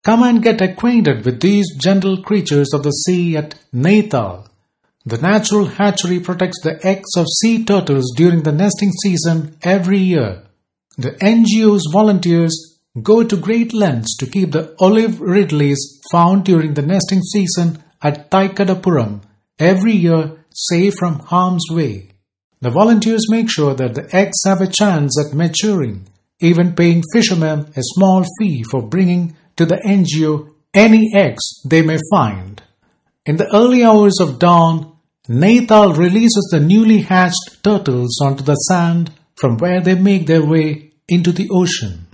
Come and get acquainted with these gentle creatures of the sea at Naithal. The natural hatchery protects the eggs of sea turtles during the nesting season every year. The NGO's volunteers go to great lengths to keep the olive ridleys found during the nesting season at Taikadapuram every year safe from harm's way. The volunteers make sure that the eggs have a chance at maturing, even paying fishermen a small fee for bringing to the NGO any eggs they may find. In the early hours of dawn, Naithal releases the newly hatched turtles onto the sand from where they make their way into the ocean.